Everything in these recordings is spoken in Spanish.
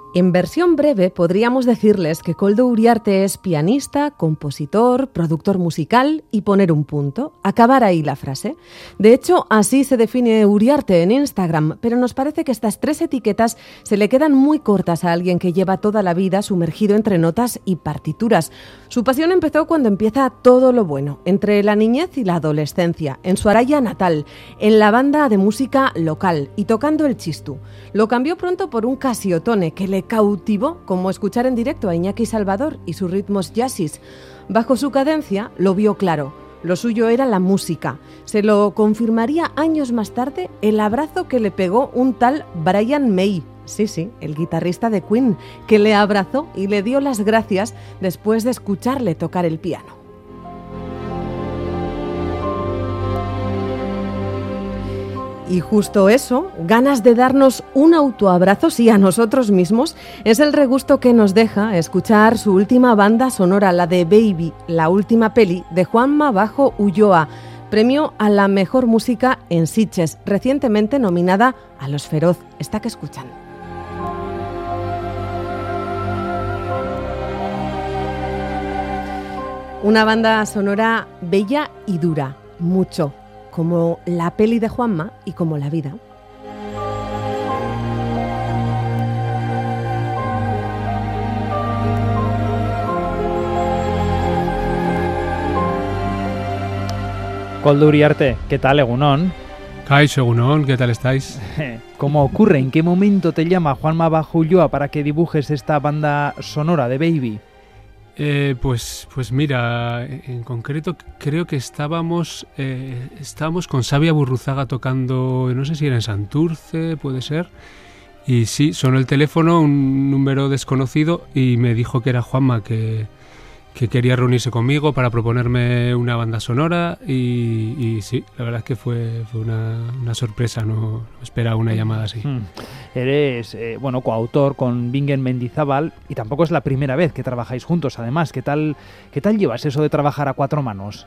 En versión breve, podríamos decirles que Koldo Uriarte es pianista, compositor, productor musical y poner un punto, acabar ahí la frase. De hecho, así se define Uriarte en Instagram, pero nos parece que estas tres etiquetas se le quedan muy cortas a alguien que lleva toda la vida sumergido entre notas y partituras. Su pasión empezó cuando empieza todo lo bueno, entre la niñez y la adolescencia, en su Araya natal, en la banda de música local y tocando el chistú. Lo cambió pronto por un casiotone que le cautivó, como escuchar en directo a Iñaki Salvador y sus ritmos jazzis. Bajo su cadencia lo vio claro, lo suyo era la música. Se lo confirmaría años más tarde el abrazo que le pegó un tal Brian May. Sí, el guitarrista de Queen, que le abrazó y le dio las gracias después de escucharle tocar el piano. Y justo eso, ganas de darnos un autoabrazo, sí, a nosotros mismos, es el regusto que nos deja escuchar su última banda sonora, la de Baby, la última peli de Juanma Bajo Ulloa, premio a la mejor música en Sitges, recientemente nominada a los Feroz. Esta que escuchan. Una banda sonora bella y dura, mucho, como la peli de Juanma y como la vida. Koldo Uriarte, ¿qué tal, Egunon? Kaixo, Egunon, ¿qué tal estáis? ¿Cómo ocurre? ¿En qué momento te llama Juanma Bajo Ulloa para que dibujes esta banda sonora de Baby? Pues mira, en concreto creo que estábamos con Xavi Aburruzaga tocando, no sé si era en Santurce, puede ser, y sí, sonó el teléfono, un número desconocido, y me dijo que era Juanma, que quería reunirse conmigo para proponerme una banda sonora, y sí, la verdad es que fue una sorpresa, no esperaba una llamada así. Eres, coautor con Bingen Mendizábal, y tampoco es la primera vez que trabajáis juntos, además. ¿Qué tal llevas eso de trabajar a cuatro manos?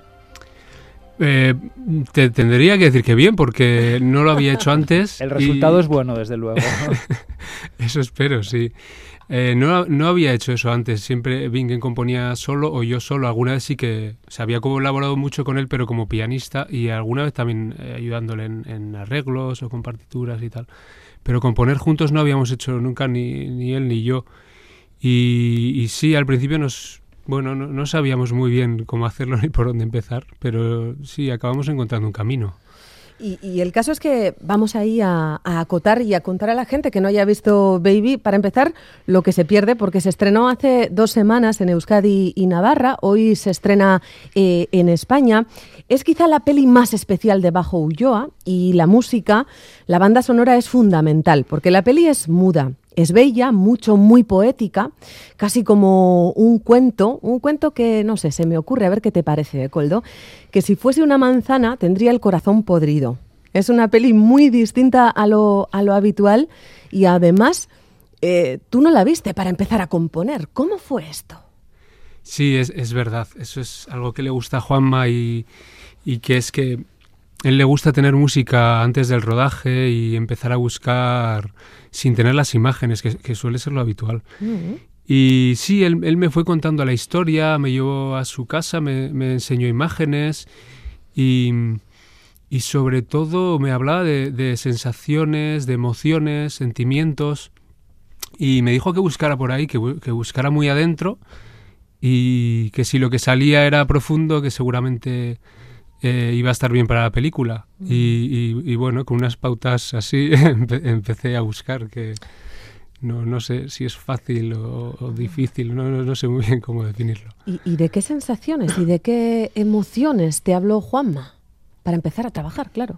Te tendría que decir que bien, porque no lo había hecho antes. El resultado es bueno, desde luego. Eso espero, sí. No había hecho eso antes, siempre Bingen componía solo o yo solo. Alguna vez sí que había colaborado mucho con él, pero como pianista, y alguna vez también ayudándole en arreglos o con partituras y tal. Pero componer juntos no habíamos hecho nunca, ni él ni yo. Y sí, al principio no sabíamos muy bien cómo hacerlo ni por dónde empezar, pero sí, acabamos encontrando un camino. Y el caso es que vamos ahí a acotar y a contar a la gente que no haya visto Baby, para empezar, lo que se pierde, porque se estrenó hace 2 semanas en Euskadi y Navarra, hoy se estrena en España. Es quizá la peli más especial de Bajo Ulloa, y la música, la banda sonora es fundamental, porque la peli es muda. Es bella, muy poética, casi como un cuento que, no sé, se me ocurre, a ver qué te parece, Koldo, que si fuese una manzana tendría el corazón podrido. Es una peli muy distinta a lo habitual, y además tú no la viste para empezar a componer. ¿Cómo fue esto? Sí, es verdad. Eso es algo que le gusta a Juanma, y que es que él le gusta tener música antes del rodaje y empezar a buscar sin tener las imágenes, que suele ser lo habitual. Y sí, él me fue contando la historia, me llevó a su casa, me enseñó imágenes, y sobre todo me hablaba de sensaciones, de emociones, sentimientos, y me dijo que buscara por ahí, que buscara muy adentro, y que si lo que salía era profundo, que seguramente iba a estar bien para la película. Y bueno, con unas pautas así empecé a buscar, que no sé si es fácil o difícil, no sé muy bien cómo definirlo. ¿Y de qué sensaciones y de qué emociones te habló Juanma para empezar a trabajar, claro?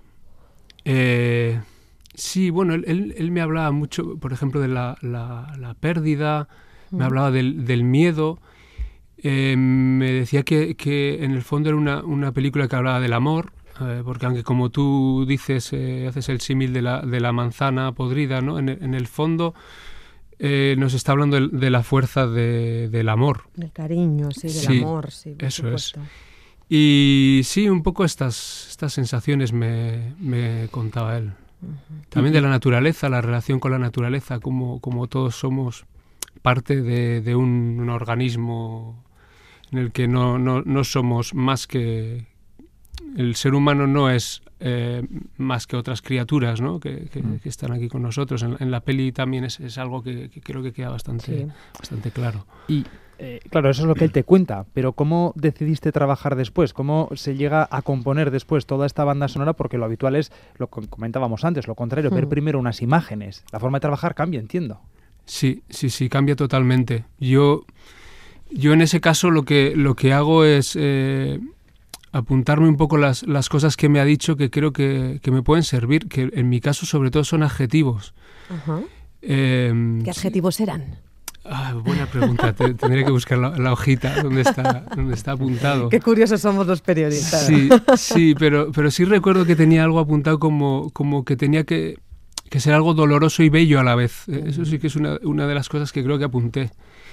Sí, bueno, él me hablaba mucho, por ejemplo, de la pérdida, me hablaba del miedo. Me decía que en el fondo era una película que hablaba del amor, porque aunque, como tú dices, haces el símil de la manzana podrida, ¿no? En el fondo nos está hablando de la fuerza del amor. Del cariño, sí, del amor, sí, por eso supuesto. Es. Y sí, un poco estas sensaciones me contaba él. También de la naturaleza, la relación con la naturaleza, como todos somos parte de un organismo en el que no somos más que... El ser humano no es más que otras criaturas, ¿no? que están aquí con nosotros. En la peli también es algo que creo que queda bastante claro. Y claro, eso es lo que él te cuenta, pero ¿cómo decidiste trabajar después? ¿Cómo se llega a componer después toda esta banda sonora? Porque lo habitual es, lo comentábamos antes, lo contrario, ver primero unas imágenes. La forma de trabajar cambia, entiendo. Sí, cambia totalmente. Yo en ese caso lo que hago es apuntarme un poco las cosas que me ha dicho que creo que me pueden servir, que en mi caso sobre todo son adjetivos. Uh-huh. ¿Qué adjetivos eran? Buena pregunta. Tendré que buscar la hojita donde está apuntado. Qué curiosos somos los periodistas. Sí, pero sí recuerdo que tenía algo apuntado como que tenía que ser algo doloroso y bello a la vez. Eso sí que es una de las cosas que creo que apunté.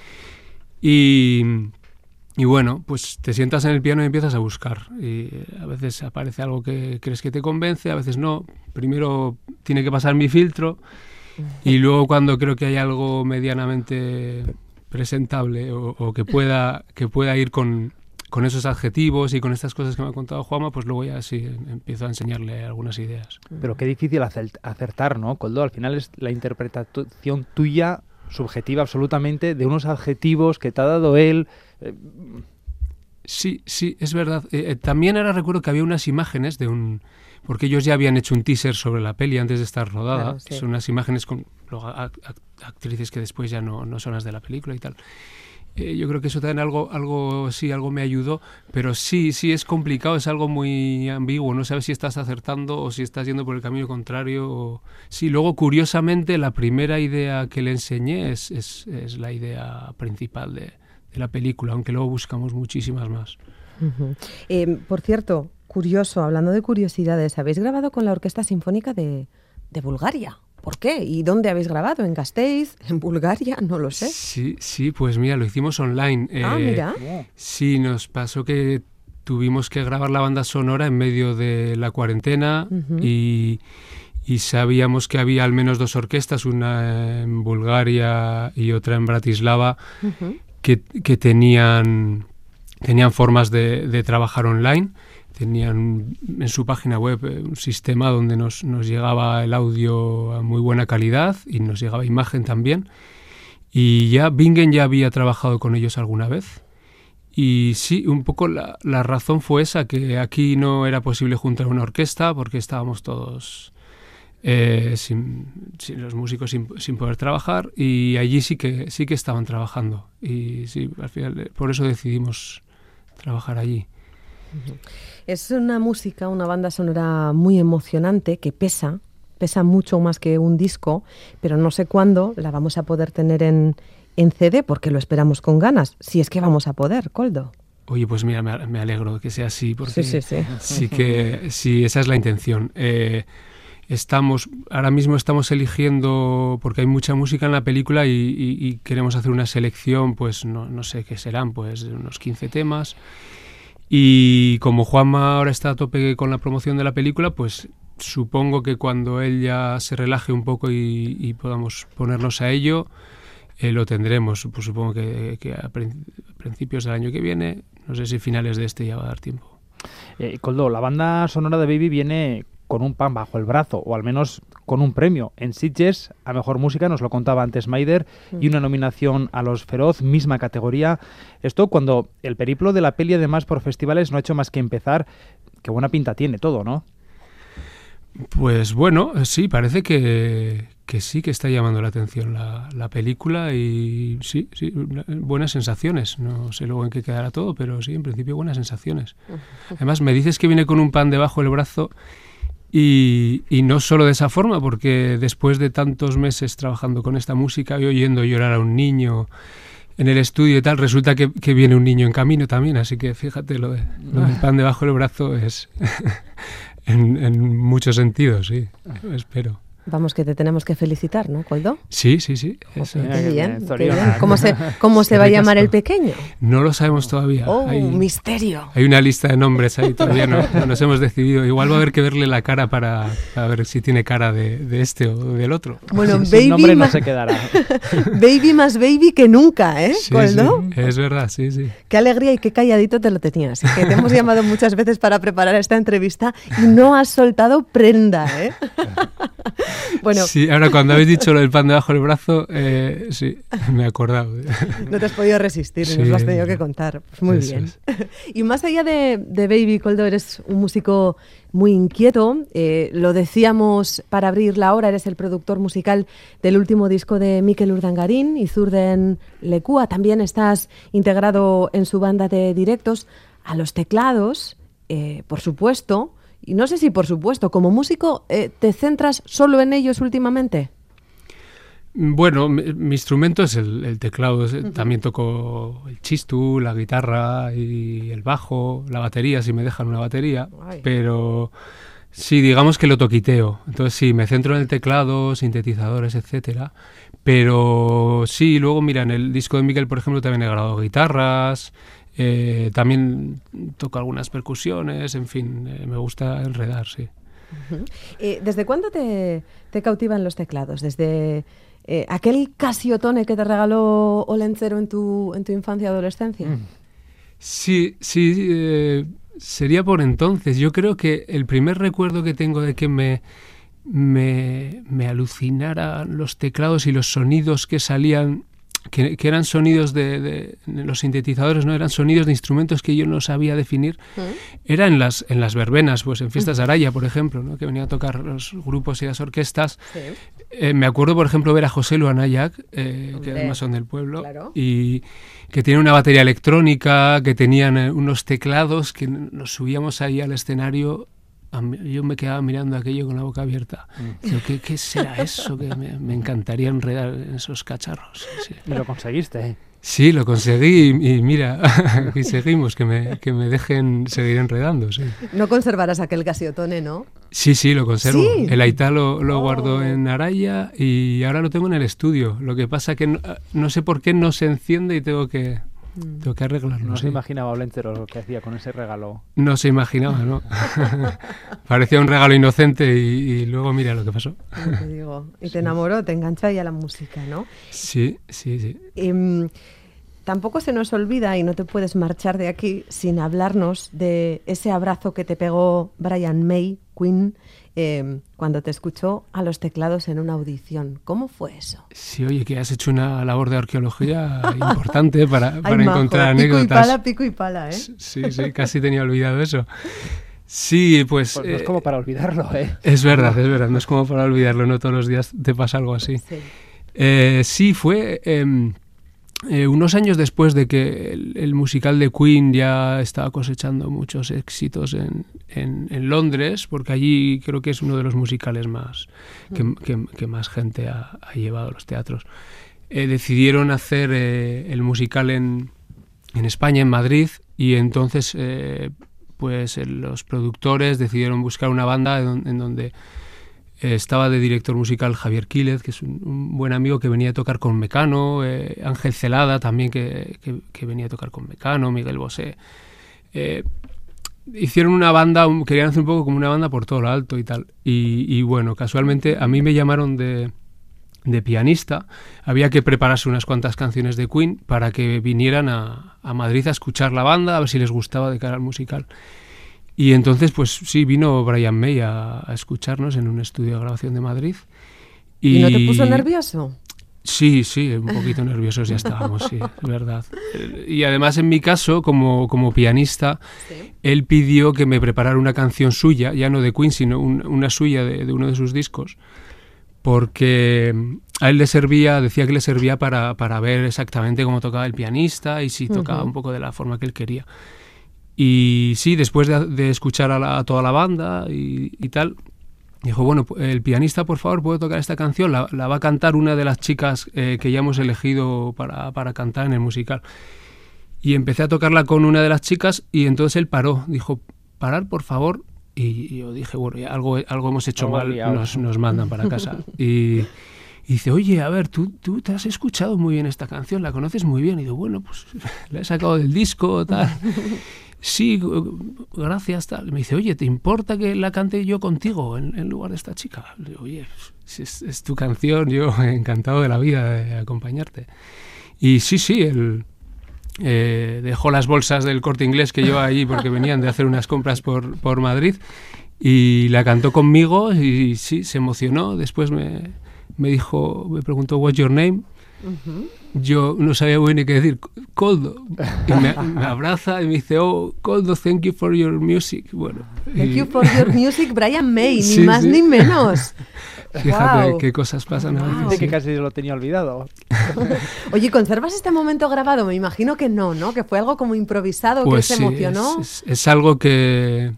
Y bueno, pues te sientas en el piano y empiezas a buscar. Y a veces aparece algo que crees que te convence, a veces no. Primero tiene que pasar mi filtro y luego cuando creo que hay algo medianamente presentable o que pueda ir con esos adjetivos y con estas cosas que me ha contado Juanma, pues luego ya sí empiezo a enseñarle algunas ideas. Pero qué difícil acertar, ¿no, Koldo? Al final es la interpretación tuya, subjetiva absolutamente, de unos adjetivos que te ha dado él. Sí, es verdad. También ahora recuerdo que había unas imágenes porque ellos ya habían hecho un teaser sobre la peli antes de estar rodada. Claro, sí. Son unas imágenes con actrices que después ya no son las de la película y tal. Yo creo que eso también algo me ayudó, pero sí es complicado, es algo muy ambiguo, no sabes si estás acertando o si estás yendo por el camino contrario. Sí, luego curiosamente la primera idea que le enseñé es la idea principal de la película, aunque luego buscamos muchísimas más. Uh-huh. Por cierto, curioso, hablando de curiosidades, habéis grabado con la Orquesta Sinfónica de Bulgaria. ¿Por qué? ¿Y dónde habéis grabado? ¿En Gasteiz? ¿En Bulgaria? No lo sé. Sí, pues mira, lo hicimos online. Mira. Sí, nos pasó que tuvimos que grabar la banda sonora en medio de la cuarentena. Uh-huh. y sabíamos que había al menos 2 orquestas, una en Bulgaria y otra en Bratislava, uh-huh. que tenían formas de trabajar online. Tenían en su página web un sistema donde nos llegaba el audio a muy buena calidad y nos llegaba imagen también. Y ya Bingen ya había trabajado con ellos alguna vez. Y sí, un poco la razón fue esa, que aquí no era posible juntar una orquesta porque estábamos todos sin los músicos sin poder trabajar, y allí sí que estaban trabajando. Y sí, al final por eso decidimos trabajar allí. Es una música, una banda sonora muy emocionante que pesa mucho más que un disco, pero no sé cuándo la vamos a poder tener en CD, porque lo esperamos con ganas, si es que vamos a poder, Koldo. Oye, pues mira, me alegro de que sea así, porque sí, esa es la intención. Ahora mismo estamos eligiendo, porque hay mucha música en la película y queremos hacer una selección, pues no sé qué serán, pues unos 15 temas. Y como Juanma ahora está a tope con la promoción de la película, pues supongo que cuando él ya se relaje un poco y podamos ponernos a ello, lo tendremos. Pues supongo que a principios del año que viene, no sé si finales de este ya va a dar tiempo. Koldo, la banda sonora de Baby viene con un pan bajo el brazo, o al menos con un premio. En Sitges, a Mejor Música, nos lo contaba antes Maider, y una nominación a Los Feroz, misma categoría. Esto cuando el periplo de la peli, además, por festivales no ha hecho más que empezar. Qué buena pinta tiene todo, ¿no? Pues bueno, sí, parece que sí que está llamando la atención la película, y sí, buenas sensaciones. No sé luego en qué quedará todo, pero sí, en principio buenas sensaciones. Además, me dices que viene con un pan debajo del brazo. Y no solo de esa forma, porque después de tantos meses trabajando con esta música y oyendo llorar a un niño en el estudio y tal, resulta que viene un niño en camino también, así que fíjate, lo del pan debajo del brazo es en muchos sentidos, sí, espero. Vamos, que te tenemos que felicitar, ¿no, Koldo? Sí. Eso. Qué bien. ¿Cómo se va a llamar el pequeño? No lo sabemos todavía. Un misterio. Hay una lista de nombres ahí, todavía no nos hemos decidido. Igual va a haber que verle la cara para ver si tiene cara de este o del otro. Bueno, Baby nombre no se quedará. Baby más baby que nunca, ¿eh, Koldo? Sí, es verdad, sí. Qué alegría y qué calladito te lo tenías. Que te hemos llamado muchas veces para preparar esta entrevista y no has soltado prenda, ¿eh? Bueno. Sí, ahora cuando habéis dicho lo del pan debajo del brazo, sí, me he acordado. No te has podido resistir, nos lo has tenido que contar. Pues muy bien. Y más allá de Baby, Koldo, eres un músico muy inquieto. Lo decíamos para abrir la hora, eres el productor musical del último disco de Mikel Urdangarín y Zurden Lekua. También estás integrado en su banda de directos a los teclados, por supuesto. Y no sé si, por supuesto, como músico, ¿te centras solo en ellos últimamente? Bueno, mi instrumento es el teclado. También toco el chistu, la guitarra y el bajo, la batería, si me dejan una batería. Ay. Pero sí, digamos que lo toquiteo. Entonces sí, me centro en el teclado, sintetizadores, etcétera. Pero sí, luego mira, en el disco de Mikel, por ejemplo, también he grabado guitarras. También toco algunas percusiones, en fin, me gusta enredar, sí. ¿Desde cuándo te cautivan los teclados? ¿Desde aquel Casiotone que te regaló Olencero en tu infancia y adolescencia? Sí, sería por entonces. Yo creo que el primer recuerdo que tengo de que me alucinaran los teclados y los sonidos que salían, que eran sonidos de los sintetizadores, no eran sonidos de instrumentos que yo no sabía definir, era en las verbenas, pues en fiestas de Araya, por ejemplo, ¿no? Que venían a tocar los grupos y las orquestas. Sí. Me acuerdo, por ejemplo, ver a José Luanayac, que además son del pueblo, claro. Y que tiene una batería electrónica, que tenían unos teclados, que nos subíamos ahí al escenario. Yo me quedaba mirando aquello con la boca abierta. Digo, ¿qué será eso? Que me encantaría enredar en esos cacharros. Sí. ¿Y lo conseguiste? Sí, lo conseguí y mira, aquí seguimos, que me dejen seguir enredando. Sí. No conservarás aquel Casiotone, ¿no? Sí, lo conservo. ¿Sí? El Aitá lo guardo en Araya y ahora lo tengo en el estudio. Lo que pasa que no sé por qué no se enciende y tengo que arreglarlo. No se imaginaba Olencero lo que hacía con ese regalo. No se imaginaba, ¿no? Parecía un regalo inocente y luego mira lo que pasó. Te digo. Y te enamoró, te enganchó ahí a la música, ¿no? Sí. Tampoco se nos olvida, y no te puedes marchar de aquí sin hablarnos de ese abrazo que te pegó Brian May, Queen, cuando te escuchó a los teclados en una audición. ¿Cómo fue eso? Sí, oye, que has hecho una labor de arqueología importante para encontrar anécdotas. Pico y pala, ¿eh? Sí, sí, casi tenía olvidado eso. Sí, pues no es como para olvidarlo, ¿eh? Es verdad, no es como para olvidarlo, no todos los días te pasa algo así. Sí, sí fue unos años después de que el musical de Queen ya estaba cosechando muchos éxitos en Londres, porque allí creo que es uno de los musicales más que más gente ha llevado a los teatros. Decidieron hacer el musical en España, en Madrid, y entonces pues los productores decidieron buscar una banda en donde estaba de director musical Javier Quílez, que es un buen amigo que venía a tocar con Mecano, Ángel Celada también que venía a tocar con Mecano, Miguel Bosé. Hicieron una banda, querían hacer un poco como una banda por todo lo alto y tal. Y bueno, casualmente a mí me llamaron de pianista. Había que prepararse unas cuantas canciones de Queen para que vinieran a Madrid a escuchar la banda, a ver si les gustaba de cara al musical. Y entonces, pues sí, vino Brian May a escucharnos en un estudio de grabación de Madrid. ¿Y no te puso nervioso? Sí, un poquito nerviosos ya estábamos, sí, es verdad. Y además, en mi caso, como pianista, ¿sí? Él pidió que me preparara una canción suya, ya no de Queen, sino una suya de uno de sus discos, porque a él decía que le servía para ver exactamente cómo tocaba el pianista y si tocaba un poco de la forma que él quería. Y sí, después de escuchar a toda la banda y tal, dijo, bueno, el pianista, por favor, puede tocar esta canción, la va a cantar una de las chicas que ya hemos elegido para cantar en el musical. Y empecé a tocarla con una de las chicas y entonces él paró, dijo, parar, por favor, y yo dije, bueno, ya algo hemos hecho Algo mal, liado. nos mandan para casa. Y dice, oye, a ver, tú te has escuchado muy bien esta canción, la conoces muy bien. Y digo, bueno, pues la he sacado del disco, tal. Sí, gracias, tal. Y me dice, oye, ¿te importa que la cante yo contigo en lugar de esta chica? Le digo, oye, si es tu canción, yo encantado de la vida de acompañarte. Y sí, él dejó las bolsas del Corte Inglés que lleva allí porque venían de hacer unas compras por Madrid y la cantó conmigo y sí, se emocionó. Después me preguntó, what's your name? Yo no sabía muy bien ni qué decir, Koldo, y me abraza y me dice, oh, Koldo, thank you for your music. Bueno, Thank you for your music, Brian May, Sí, ni más sí. ni menos. Fíjate Guau. qué cosas pasan a Guau. veces. De que Sí. casi lo tenía olvidado. Oye, ¿conservas este momento grabado? Me imagino que no, ¿no? Que fue algo como improvisado, Pues que se sí, emocionó. es algo que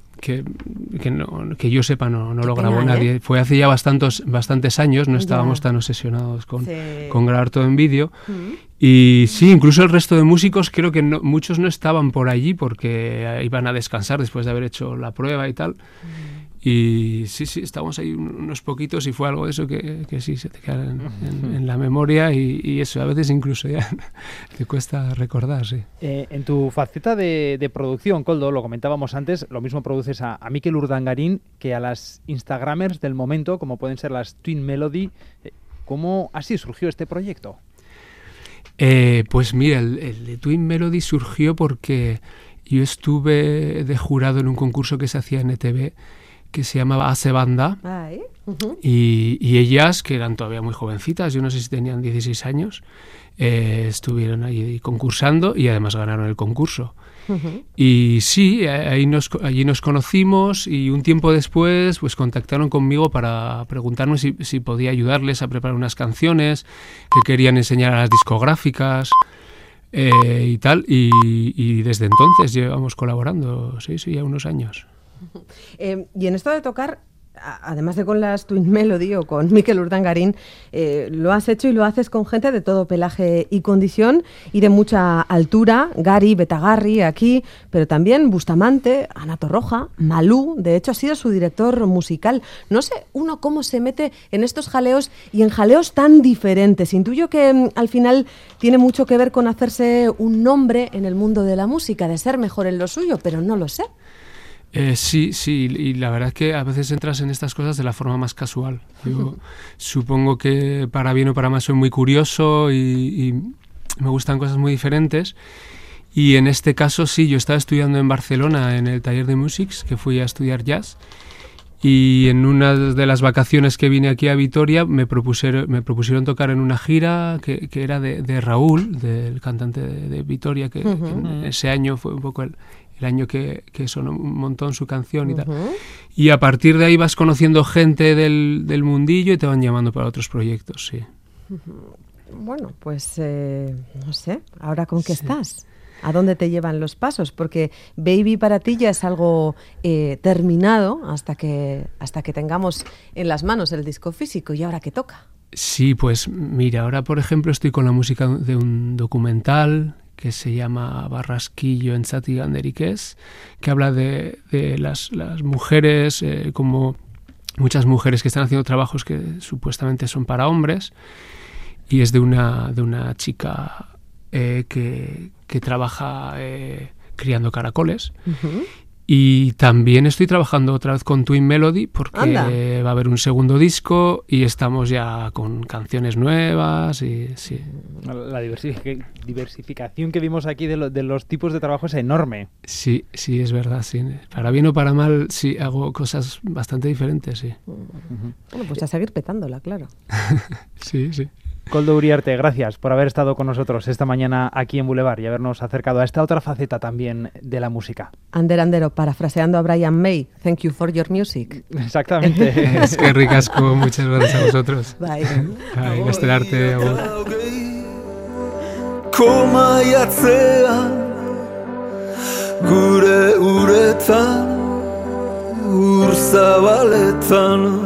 yo sepa no Qué lo pena, grabó nadie. Fue hace ya bastantes años, no Ya. estábamos tan obsesionados con Sí. grabar todo en vídeo. Mm. Y sí, incluso el resto de músicos creo que muchos no estaban por allí porque iban a descansar después de haber hecho la prueba y tal. Y sí, estábamos ahí unos poquitos y fue algo de eso que sí se te queda en la memoria y eso, a veces incluso ya te cuesta recordar, sí. En tu faceta de producción, Koldo, lo comentábamos antes, lo mismo produces a Mikel Urdangarín que a las Instagramers del momento, como pueden ser las Twin Melody. ¿Cómo así surgió este proyecto? Pues mira, el de Twin Melody surgió porque yo estuve de jurado en un concurso que se hacía en ETV que se llamaba Ase Banda Ay, ujú. y ellas, que eran todavía muy jovencitas, yo no sé si tenían 16 años, estuvieron allí concursando y además ganaron el concurso. Ujú. Y sí, allí nos conocimos y un tiempo después pues contactaron conmigo para preguntarme si podía ayudarles a preparar unas canciones que querían enseñar a las discográficas y tal. Y desde entonces llevamos colaborando, sí, ya unos años. Y en esto de tocar, además de con las Twin Melody o con Mikel Urdangarín, lo has hecho y lo haces con gente de todo pelaje y condición y de mucha altura. Gary Betagarri aquí, pero también Bustamante, Ana Torroja, Malú, de hecho ha sido su director musical. No sé uno cómo se mete en estos jaleos y en jaleos tan diferentes. Intuyo que al final tiene mucho que ver con hacerse un nombre en el mundo de la música, de ser mejor en lo suyo, pero no lo sé. Sí, y la verdad es que a veces entras en estas cosas de la forma más casual. Yo supongo que para bien o para mal soy muy curioso y me gustan cosas muy diferentes. Y en este caso sí, yo estaba estudiando en Barcelona en el taller de Musics, que fui a estudiar jazz. Y en una de las vacaciones que vine aquí a Vitoria me propusieron tocar en una gira que era de Raúl, del cantante de Vitoria, que en ese año fue un poco el año que sonó un montón su canción y tal. Y a partir de ahí vas conociendo gente del mundillo y te van llamando para otros proyectos, sí. Bueno, pues no sé, ¿ahora con qué estás? ¿A dónde te llevan los pasos? Porque Baby para ti ya es algo terminado hasta que tengamos en las manos el disco físico. ¿Y ahora qué toca? Sí, pues mira, ahora por ejemplo estoy con la música de un documental que se llama Barrasquillo en Zati Ganderikez, que habla de las mujeres, como muchas mujeres que están haciendo trabajos que supuestamente son para hombres, y es de una chica que trabaja criando caracoles. Y también estoy trabajando otra vez con Twin Melody porque Anda. va a haber un segundo disco y estamos ya con canciones nuevas y sí. La diversificación que vimos aquí de los tipos de trabajo es enorme. Sí, es verdad, sí. Para bien o para mal, sí, hago cosas bastante diferentes, sí. Bueno, pues a seguir petándola, claro. Sí. Koldo Uriarte, gracias por haber estado con nosotros esta mañana aquí en Boulevard y habernos acercado a esta otra faceta también de la música. Andero, parafraseando a Brian May, thank you for your music. Exactamente. Es que ricasco, muchas gracias a vosotros. Bye. Ay, bestelarte, agur. Koma jatzean gure uretan ur zabaletan